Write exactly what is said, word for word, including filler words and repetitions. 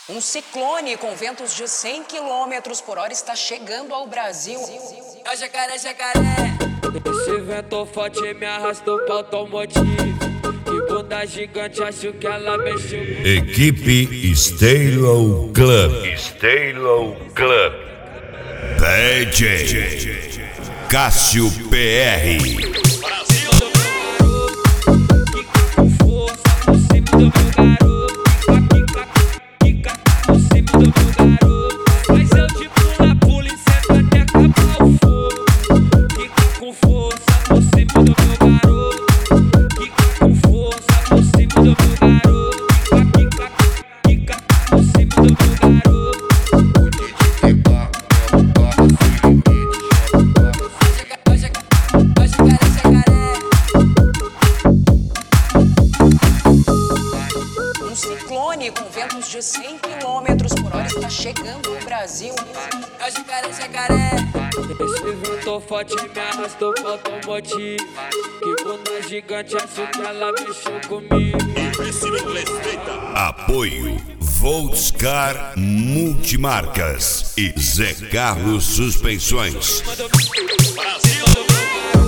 Um ciclone com ventos de cem quilômetros por hora está chegando ao Brasil. É o jacaré, jacaré. Esse vento forte me arrastou pra automotivo. Que bunda gigante, acho que ela mexeu. Equipe Stereo Club. Stereo Club. D J Cássio P R. Um ciclone com ventos de cem quilômetros por hora está chegando ao Brasil. É o jacaré, jacaré. Esse vento forte me arrastou pra automotivo. Que bunda gigante, acho que ela mexeu comigo. Apoio Volkscar Multimarcas e Zé Carlos Suspensões. Brasil.